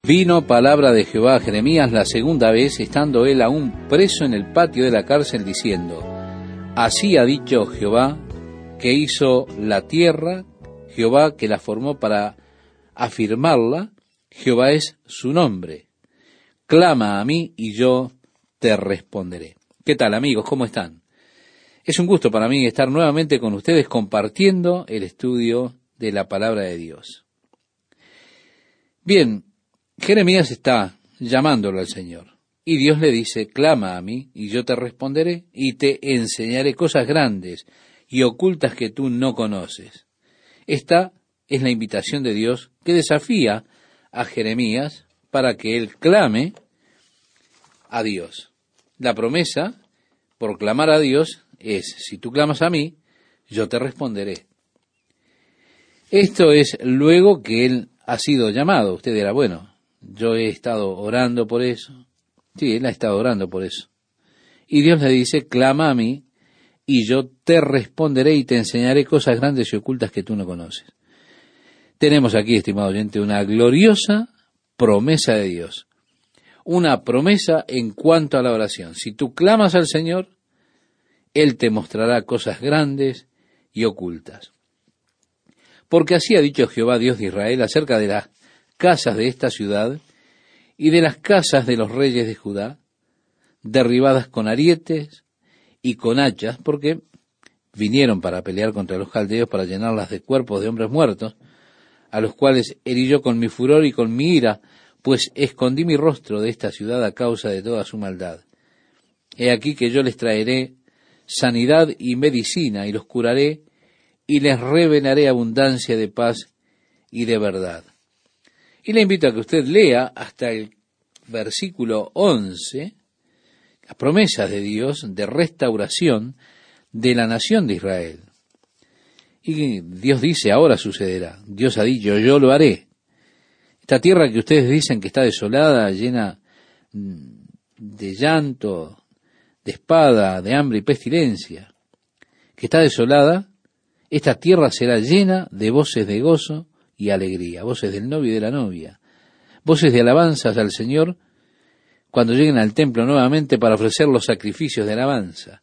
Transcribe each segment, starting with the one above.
Vino palabra de Jehová a Jeremías la segunda vez, estando él aún preso en el patio de la cárcel, diciendo: Así ha dicho Jehová, que hizo la tierra, Jehová que la formó para afirmarla, Jehová es su nombre. Clama a mí y yo te responderé. ¿Qué tal, amigos? ¿Cómo están? Es un gusto para mí estar nuevamente con ustedes compartiendo el estudio de la palabra de Dios. Bien, Jeremías está llamándolo al Señor, y Dios le dice: clama a mí, y yo te responderé, y te enseñaré cosas grandes y ocultas que tú no conoces. Esta es la invitación de Dios que desafía a Jeremías para que él clame a Dios. La promesa por clamar a Dios es: si tú clamas a mí, yo te responderé. Esto es luego que él ha sido llamado. Usted dirá: bueno, yo he estado orando por eso. Sí, él ha estado orando por eso. Y Dios le dice: clama a mí, y yo te responderé y te enseñaré cosas grandes y ocultas que tú no conoces. Tenemos aquí, estimado oyente, una gloriosa promesa de Dios. Una promesa en cuanto a la oración. Si tú clamas al Señor, Él te mostrará cosas grandes y ocultas. Porque así ha dicho Jehová, Dios de Israel, acerca de las casas de esta ciudad y de las casas de los reyes de Judá, derribadas con arietes y con hachas, porque vinieron para pelear contra los caldeos, para llenarlas de cuerpos de hombres muertos, a los cuales herí yo con mi furor y con mi ira, pues escondí mi rostro de esta ciudad a causa de toda su maldad. He aquí que yo les traeré sanidad y medicina, y los curaré, y les revelaré abundancia de paz y de verdad. Y le invito a que usted lea hasta el versículo 11, las promesas de Dios de restauración de la nación de Israel. Y Dios dice: ahora sucederá. Dios ha dicho: yo lo haré. Esta tierra que ustedes dicen que está desolada, llena de llanto, de espada, de hambre y pestilencia, que está desolada, esta tierra será llena de voces de gozo y alegría, voces del novio y de la novia, voces de alabanzas al Señor cuando lleguen al templo nuevamente para ofrecer los sacrificios de alabanza.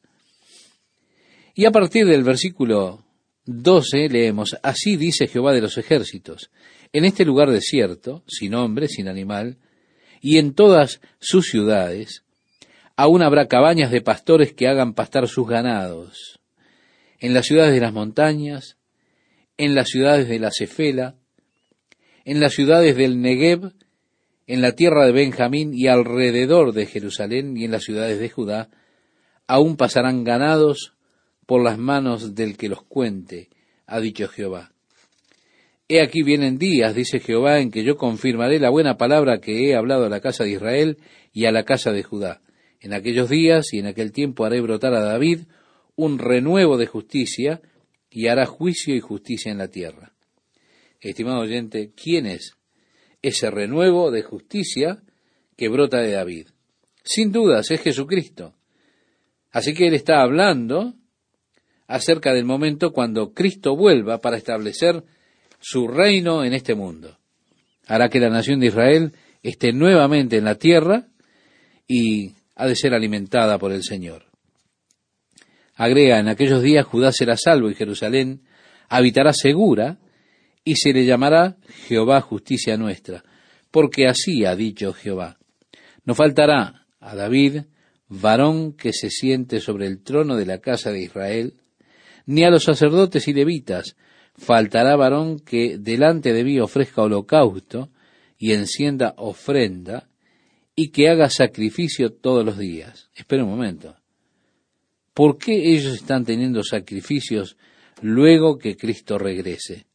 Y a partir del versículo 12 leemos: así dice Jehová de los ejércitos, en este lugar desierto, sin hombre, sin animal, y en todas sus ciudades, aún habrá cabañas de pastores que hagan pastar sus ganados. En las ciudades de las montañas, en las ciudades de la Cefela, en las ciudades del Negev, en la tierra de Benjamín y alrededor de Jerusalén y en las ciudades de Judá, aún pasarán ganados por las manos del que los cuente, ha dicho Jehová. He aquí vienen días, dice Jehová, en que yo confirmaré la buena palabra que he hablado a la casa de Israel y a la casa de Judá. En aquellos días y en aquel tiempo haré brotar a David un renuevo de justicia, y hará juicio y justicia en la tierra. Estimado oyente, ¿quién es ese renuevo de justicia que brota de David? Sin dudas es Jesucristo. Así que él está hablando acerca del momento cuando Cristo vuelva para establecer su reino en este mundo. Hará que la nación de Israel esté nuevamente en la tierra y ha de ser alimentada por el Señor. Agrega: en aquellos días Judá será salvo y Jerusalén habitará segura, y se le llamará Jehová justicia nuestra, porque así ha dicho Jehová. No faltará a David varón que se siente sobre el trono de la casa de Israel, ni a los sacerdotes y levitas faltará varón que delante de mí ofrezca holocausto y encienda ofrenda, y que haga sacrificio todos los días. Espera un momento. ¿Por qué ellos están teniendo sacrificios luego que Cristo regrese?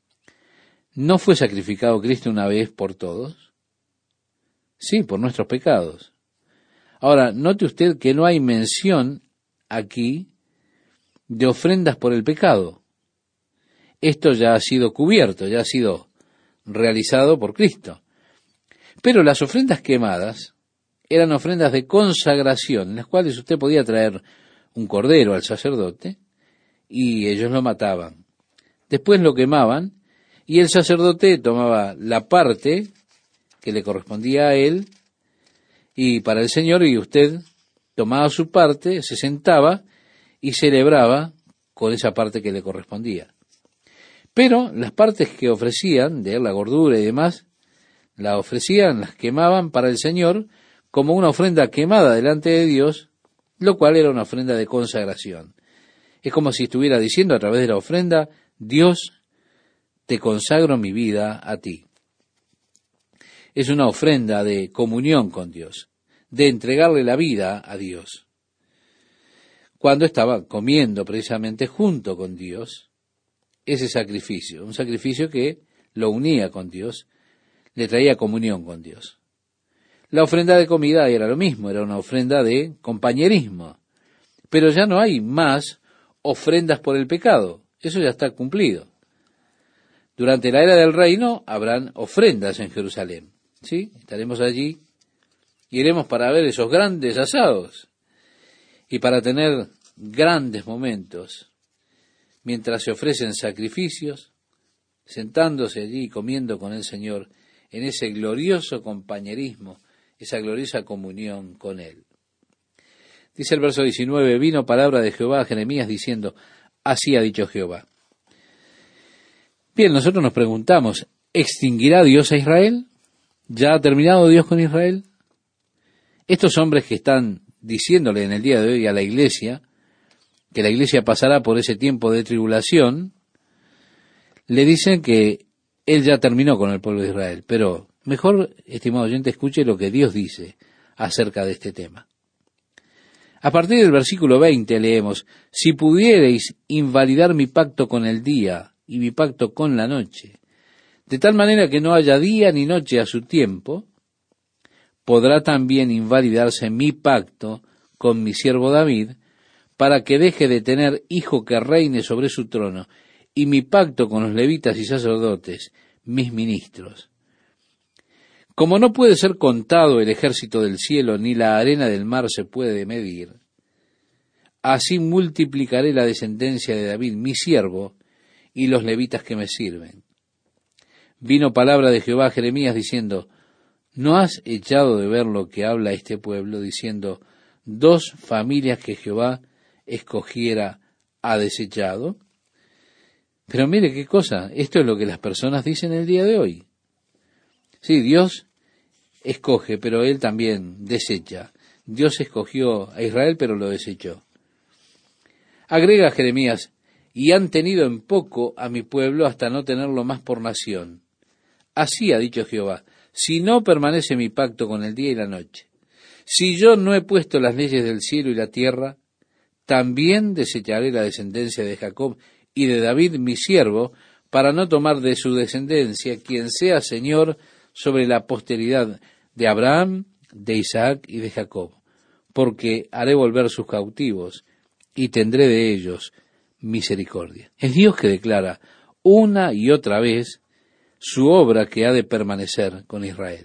¿No fue sacrificado Cristo una vez por todos? Sí, por nuestros pecados. Ahora, note usted que no hay mención aquí de ofrendas por el pecado. Esto ya ha sido cubierto, ya ha sido realizado por Cristo. Pero las ofrendas quemadas eran ofrendas de consagración, en las cuales usted podía traer un cordero al sacerdote, y ellos lo mataban. Después lo quemaban, y el sacerdote tomaba la parte que le correspondía a él y para el Señor, y usted tomaba su parte, se sentaba y celebraba con esa parte que le correspondía. Pero las partes que ofrecían, de la gordura y demás, la ofrecían, las quemaban para el Señor como una ofrenda quemada delante de Dios, lo cual era una ofrenda de consagración. Es como si estuviera diciendo a través de la ofrenda: Dios, te consagro mi vida a ti. Es una ofrenda de comunión con Dios, de entregarle la vida a Dios. Cuando estaba comiendo precisamente junto con Dios, ese sacrificio, un sacrificio que lo unía con Dios, le traía comunión con Dios. La ofrenda de comida era lo mismo, era una ofrenda de compañerismo, pero ya no hay más ofrendas por el pecado, eso ya está cumplido. Durante la era del reino habrán ofrendas en Jerusalén, ¿sí? Estaremos allí, iremos para ver esos grandes asados y para tener grandes momentos, mientras se ofrecen sacrificios, sentándose allí y comiendo con el Señor en ese glorioso compañerismo, esa gloriosa comunión con Él. Dice el verso 19, vino palabra de Jehová a Jeremías diciendo, así ha dicho Jehová. Bien, nosotros nos preguntamos, ¿extinguirá Dios a Israel? ¿Ya ha terminado Dios con Israel? Estos hombres que están diciéndole en el día de hoy a la iglesia, que la iglesia pasará por ese tiempo de tribulación, le dicen que Él ya terminó con el pueblo de Israel. Pero mejor, estimado oyente, escuche lo que Dios dice acerca de este tema. A partir del versículo 20 leemos, si pudiereis invalidar mi pacto con el día y mi pacto con la noche, de tal manera que no haya día ni noche a su tiempo, podrá también invalidarse mi pacto con mi siervo David, para que deje de tener hijo que reine sobre su trono, y mi pacto con los levitas y sacerdotes, mis ministros. Como no puede ser contado el ejército del cielo, ni la arena del mar se puede medir, así multiplicaré la descendencia de David, mi siervo, y los levitas que me sirven. Vino palabra de Jehová a Jeremías diciendo, ¿no has echado de ver lo que habla este pueblo, diciendo, 2 familias que Jehová escogiera ha desechado? Pero mire qué cosa, esto es lo que las personas dicen el día de hoy. Sí, Dios escoge, pero Él también desecha. Dios escogió a Israel, pero lo desechó. Agrega Jeremías, y han tenido en poco a mi pueblo hasta no tenerlo más por nación. Así ha dicho Jehová, si no permanece mi pacto con el día y la noche, si yo no he puesto las leyes del cielo y la tierra, también desecharé la descendencia de Jacob y de David mi siervo, para no tomar de su descendencia quien sea Señor sobre la posteridad de Abraham, de Isaac y de Jacob, porque haré volver sus cautivos y tendré de ellos misericordia. Es Dios que declara una y otra vez su obra que ha de permanecer con Israel.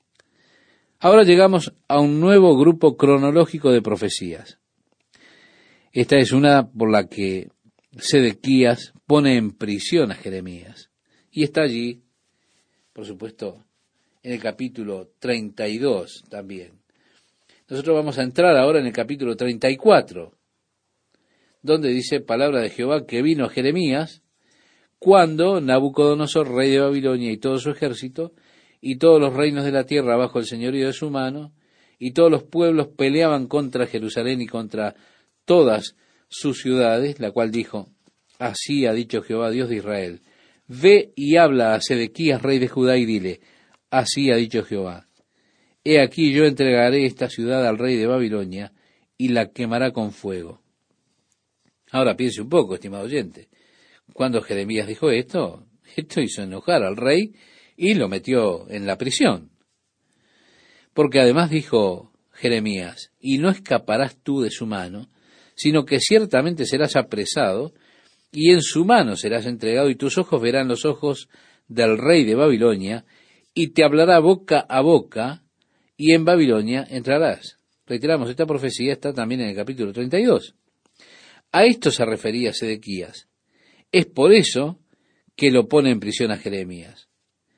Ahora llegamos a un nuevo grupo cronológico de profecías. Esta es una por la que Sedequías pone en prisión a Jeremías. Y está allí, por supuesto, en el capítulo 32 también. Nosotros vamos a entrar ahora en el capítulo 34, donde dice palabra de Jehová que vino a Jeremías cuando Nabucodonosor, rey de Babilonia, y todo su ejército, y todos los reinos de la tierra bajo el señorío de su mano, y todos los pueblos peleaban contra Jerusalén y contra todas sus ciudades, la cual dijo, así ha dicho Jehová, Dios de Israel, ve y habla a Sedequías, rey de Judá, y dile, así ha dicho Jehová, he aquí yo entregaré esta ciudad al rey de Babilonia, y la quemará con fuego. Ahora piense un poco, estimado oyente, cuando Jeremías dijo esto hizo enojar al rey y lo metió en la prisión. Porque además dijo Jeremías, y no escaparás tú de su mano, sino que ciertamente serás apresado, y en su mano serás entregado, y tus ojos verán los ojos del rey de Babilonia, y te hablará boca a boca, y en Babilonia entrarás. Reiteramos, esta profecía está también en el capítulo 32. A esto se refería Sedequías. Es por eso que lo pone en prisión a Jeremías.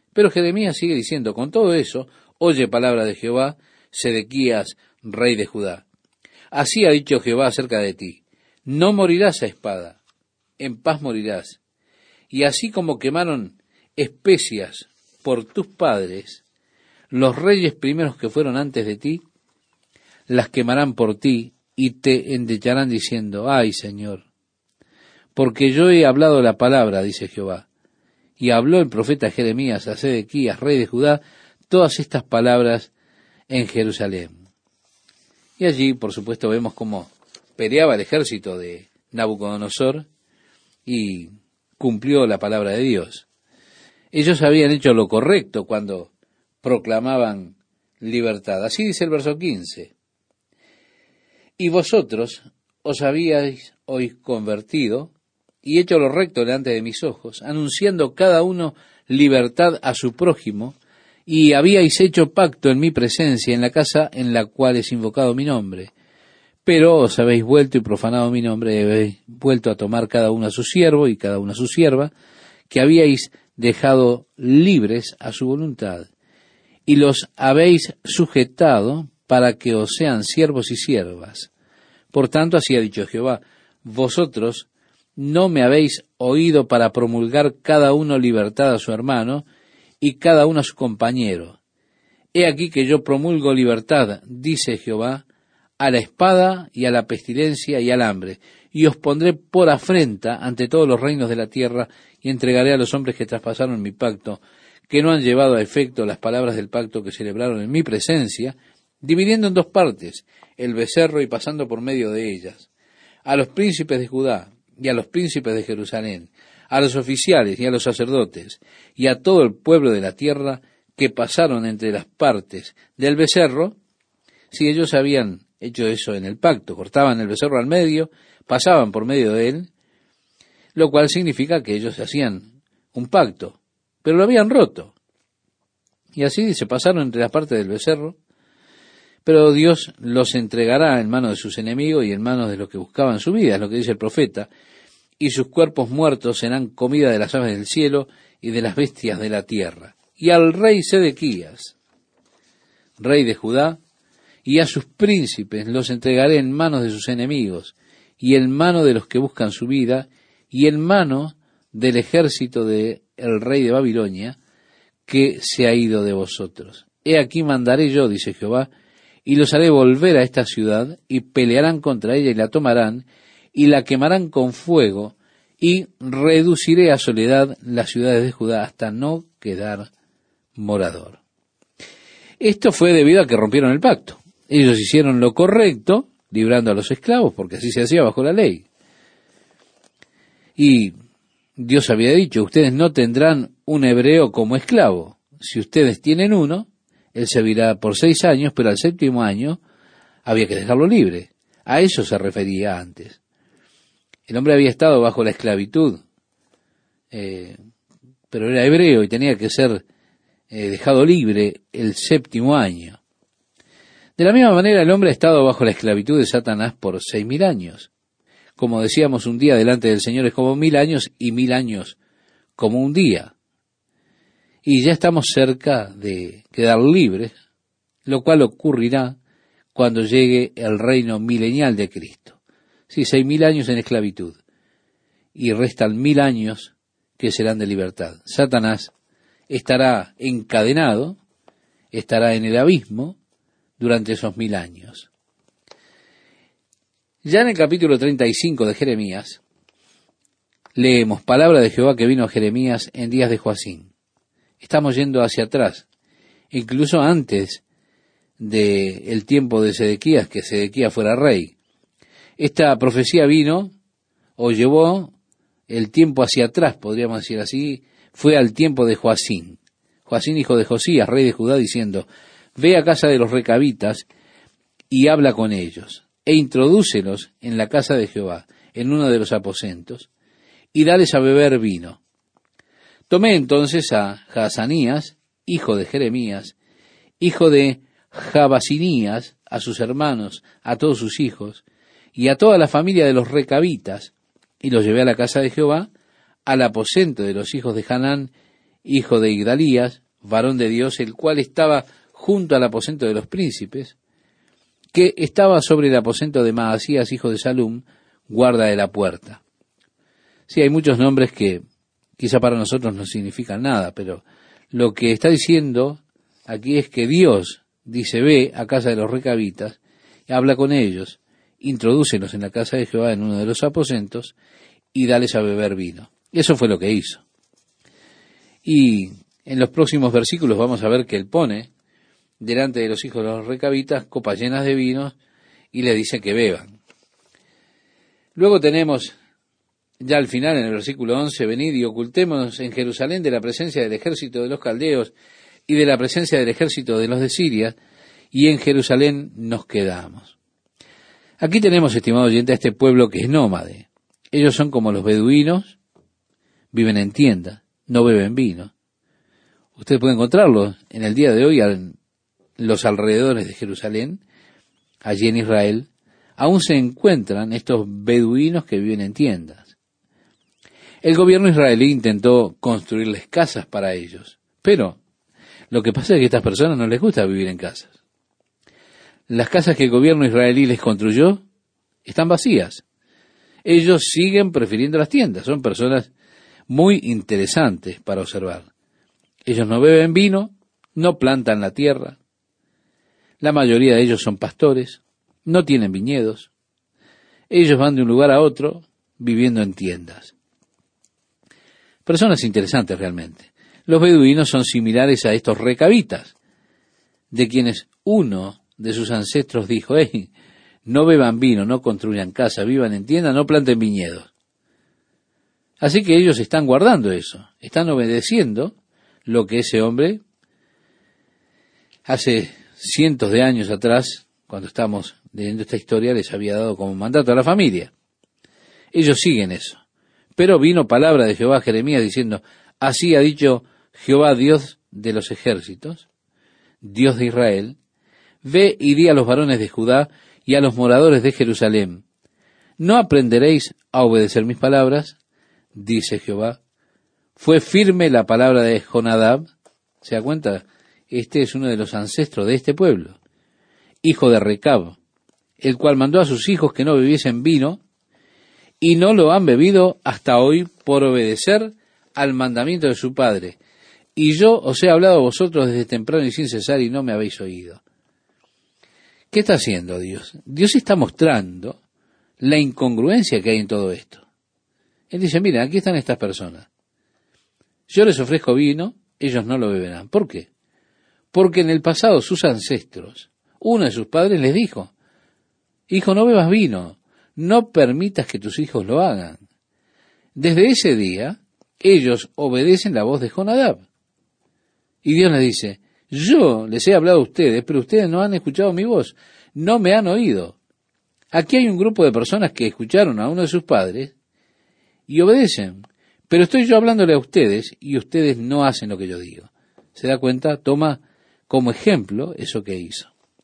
Pero Jeremías sigue diciendo, con todo eso, oye palabra de Jehová, Sedequías, rey de Judá. Así ha dicho Jehová acerca de ti, no morirás a espada, en paz morirás. Y así como quemaron especias por tus padres, los reyes primeros que fueron antes de ti, las quemarán por ti y te endecharán diciendo, ay Señor, porque yo he hablado la palabra, dice Jehová. Y habló el profeta Jeremías a Sedequías, rey de Judá, todas estas palabras en Jerusalén. Y allí, por supuesto, vemos cómo peleaba el ejército de Nabucodonosor y cumplió la palabra de Dios. Ellos habían hecho lo correcto cuando proclamaban libertad. Así dice el verso 15. Y vosotros os habíais hoy convertido y hecho lo recto delante de mis ojos, anunciando cada uno libertad a su prójimo, y habíais hecho pacto en mi presencia en la casa en la cual es invocado mi nombre. Pero os habéis vuelto y profanado mi nombre, y habéis vuelto a tomar cada uno a su siervo y cada una a su sierva, que habíais dejado libres a su voluntad, y los habéis sujetado para que os sean siervos y siervas. Por tanto, así ha dicho Jehová, vosotros no me habéis oído para promulgar cada uno libertad a su hermano y cada uno a su compañero. He aquí que yo promulgo libertad, dice Jehová, a la espada y a la pestilencia y al hambre, y os pondré por afrenta ante todos los reinos de la tierra, y entregaré a los hombres que traspasaron mi pacto, que no han llevado a efecto las palabras del pacto que celebraron en mi presencia, dividiendo en dos partes el becerro y pasando por medio de ellas, a los príncipes de Judá y a los príncipes de Jerusalén, a los oficiales y a los sacerdotes, y a todo el pueblo de la tierra que pasaron entre las partes del becerro. Si ellos habían hecho eso en el pacto, cortaban el becerro al medio, pasaban por medio de él, lo cual significa que ellos hacían un pacto, pero lo habían roto. Y así se pasaron entre las partes del becerro, pero Dios los entregará en manos de sus enemigos y en manos de los que buscaban su vida, es lo que dice el profeta, y sus cuerpos muertos serán comida de las aves del cielo y de las bestias de la tierra. Y al rey Sedequías, rey de Judá, y a sus príncipes los entregaré en manos de sus enemigos, y en mano de los que buscan su vida, y en mano del ejército del rey de Babilonia, que se ha ido de vosotros. He aquí mandaré yo, dice Jehová, y los haré volver a esta ciudad, y pelearán contra ella y la tomarán, y la quemarán con fuego, y reduciré a soledad las ciudades de Judá hasta no quedar morador. Esto fue debido a que rompieron el pacto. Ellos hicieron lo correcto, librando a los esclavos, porque así se hacía bajo la ley. Y Dios había dicho, ustedes no tendrán un hebreo como esclavo. Si ustedes tienen uno, él servirá por 6 años, pero al 7º año había que dejarlo libre. A eso se refería antes. El hombre había estado bajo la esclavitud, pero era hebreo y tenía que ser dejado libre el 7º año. De la misma manera, el hombre ha estado bajo la esclavitud de Satanás por 6.000 años. Como decíamos, un día delante del Señor es como 1.000 años y 1.000 años como un día. Y ya estamos cerca de quedar libres, lo cual ocurrirá cuando llegue el reino milenial de Cristo. Sí, 6.000 años en esclavitud, y restan 1.000 años que serán de libertad. Satanás estará encadenado, estará en el abismo durante esos 1.000 años. Ya en el capítulo 35 de Jeremías, leemos palabra de Jehová que vino a Jeremías en días de Joacín. Estamos yendo hacia atrás, incluso antes del tiempo de Sedequías, que Sedequías fuera rey. Esta profecía vino, o llevó el tiempo hacia atrás, podríamos decir así, fue al tiempo de Joacín. Joacín, hijo de Josías, rey de Judá, diciendo, ve a casa de los recabitas y habla con ellos, e introdúcelos en la casa de Jehová, en uno de los aposentos, y dales a beber vino. Tomé entonces a Jaazanías, hijo de Jeremías, hijo de Jabasinías, a sus hermanos, a todos sus hijos, y a toda la familia de los recabitas, y los llevé a la casa de Jehová, al aposento de los hijos de Hanán, hijo de Igdalías, varón de Dios, el cual estaba junto al aposento de los príncipes, que estaba sobre el aposento de Maasías, hijo de Salum, guarda de la puerta. Sí, hay muchos nombres que quizá para nosotros no significan nada, pero lo que está diciendo aquí es que Dios dice, ve a casa de los recabitas, y habla con ellos, introdúcelos en la casa de Jehová en uno de los aposentos, y dales a beber vino. Eso fue lo que hizo. Y en los próximos versículos vamos a ver que él pone delante de los hijos de los recabitas copas llenas de vino y les dice que beban. Luego tenemos ya al final en el versículo 11, venid y ocultémonos en Jerusalén de la presencia del ejército de los caldeos y de la presencia del ejército de los de Siria, y en Jerusalén nos quedamos. Aquí tenemos, estimado oyente, a este pueblo que es nómade. Ellos son como los beduinos, viven en tiendas, no beben vino. Usted puede encontrarlo en el día de hoy en los alrededores de Jerusalén, allí en Israel, aún se encuentran estos beduinos que viven en tiendas. El gobierno israelí intentó construirles casas para ellos, pero lo que pasa es que a estas personas no les gusta vivir en casas. Las casas que el gobierno israelí les construyó están vacías. Ellos siguen prefiriendo las tiendas. Son personas muy interesantes para observar. Ellos no beben vino, no plantan la tierra. La mayoría de ellos son pastores, no tienen viñedos. Ellos van de un lugar a otro viviendo en tiendas. Personas interesantes realmente. Los beduinos son similares a estos recabitas, de quienes uno de sus ancestros dijo, hey, no beban vino, no construyan casa, vivan en tiendas, no planten viñedos. Así que ellos están guardando eso, están obedeciendo lo que ese hombre hace cientos de años atrás, cuando estamos leyendo esta historia, les había dado como mandato a la familia. Ellos siguen eso. Pero vino palabra de Jehová a Jeremías diciendo, así ha dicho Jehová, Dios de los ejércitos, Dios de Israel, ve y di a los varones de Judá y a los moradores de Jerusalén, ¿no aprenderéis a obedecer mis palabras? Dice Jehová. Fue firme la palabra de Jonadab. ¿Se da cuenta? Este es uno de los ancestros de este pueblo, hijo de Recab, el cual mandó a sus hijos que no bebiesen vino, y no lo han bebido hasta hoy por obedecer al mandamiento de su padre. Y yo os he hablado a vosotros desde temprano y sin cesar, y no me habéis oído. ¿Qué está haciendo Dios? Dios está mostrando la incongruencia que hay en todo esto. Él dice, mira, aquí están estas personas. Yo les ofrezco vino, ellos no lo beberán. ¿Por qué? Porque en el pasado sus ancestros, uno de sus padres les dijo, hijo, no bebas vino, no permitas que tus hijos lo hagan. Desde ese día, ellos obedecen la voz de Jonadab. Y Dios les dice, yo les he hablado a ustedes, pero ustedes no han escuchado mi voz, no me han oído. Aquí hay un grupo de personas que escucharon a uno de sus padres y obedecen, pero estoy yo hablándole a ustedes y ustedes no hacen lo que yo digo. ¿Se da cuenta? Toma como ejemplo eso que hizo.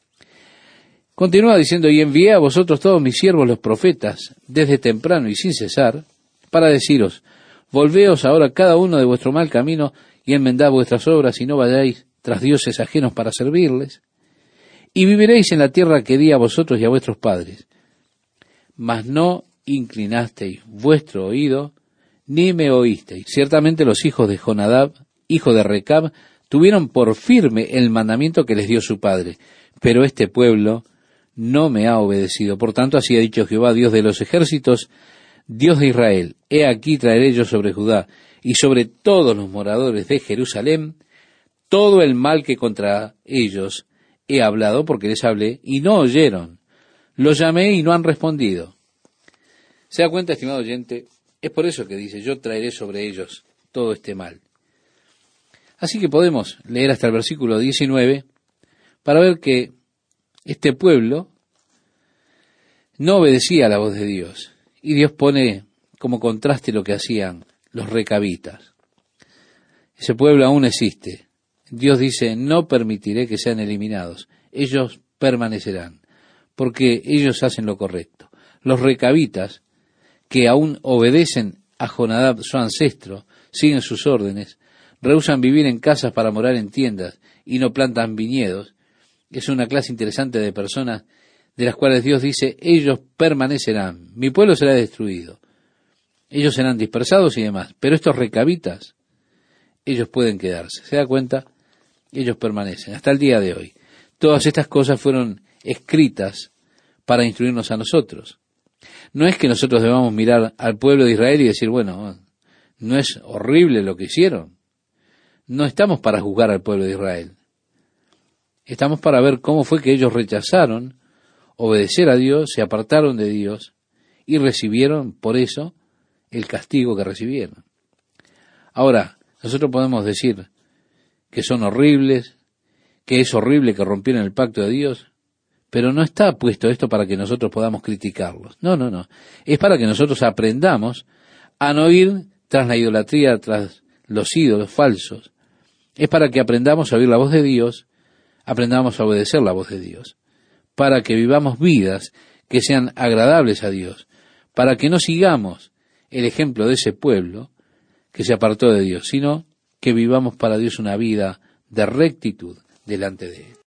Continúa diciendo, y envié a vosotros todos mis siervos los profetas, desde temprano y sin cesar, para deciros, volveos ahora cada uno de vuestro mal camino y enmendad vuestras obras y no vayáis tras dioses ajenos para servirles, y viviréis en la tierra que di a vosotros y a vuestros padres. Mas no inclinasteis vuestro oído, ni me oísteis. Ciertamente los hijos de Jonadab, hijo de Recab, tuvieron por firme el mandamiento que les dio su padre, pero este pueblo no me ha obedecido. Por tanto, así ha dicho Jehová, Dios de los ejércitos, Dios de Israel, he aquí traeré yo sobre Judá y sobre todos los moradores de Jerusalén todo el mal que contra ellos he hablado, porque les hablé y no oyeron. Los llamé y no han respondido. ¿Se da cuenta, estimado oyente? Es por eso que dice, yo traeré sobre ellos todo este mal. Así que podemos leer hasta el versículo 19 para ver que este pueblo no obedecía a la voz de Dios. Y Dios pone como contraste lo que hacían los recabitas. Ese pueblo aún existe. Dios dice, no permitiré que sean eliminados. Ellos permanecerán, porque ellos hacen lo correcto. Los recabitas, que aún obedecen a Jonadab, su ancestro, siguen sus órdenes, rehúsan vivir en casas para morar en tiendas y no plantan viñedos, es una clase interesante de personas de las cuales Dios dice, ellos permanecerán, mi pueblo será destruido, ellos serán dispersados y demás, pero estos recabitas, ellos pueden quedarse. ¿Se da cuenta? Ellos permanecen hasta el día de hoy. Todas estas cosas fueron escritas para instruirnos a nosotros. No es que nosotros debamos mirar al pueblo de Israel y decir, bueno, ¿no es horrible lo que hicieron? No estamos para juzgar al pueblo de Israel. Estamos para ver cómo fue que ellos rechazaron obedecer a Dios, se apartaron de Dios y recibieron por eso el castigo que recibieron. Ahora, nosotros podemos decir que son horribles, que es horrible que rompieran el pacto de Dios, pero no está puesto esto para que nosotros podamos criticarlos. No. Es para que nosotros aprendamos a no ir tras la idolatría, tras los ídolos falsos. Es para que aprendamos a oír la voz de Dios, aprendamos a obedecer la voz de Dios, para que vivamos vidas que sean agradables a Dios, para que no sigamos el ejemplo de ese pueblo que se apartó de Dios, sino que vivamos para Dios una vida de rectitud delante de Él.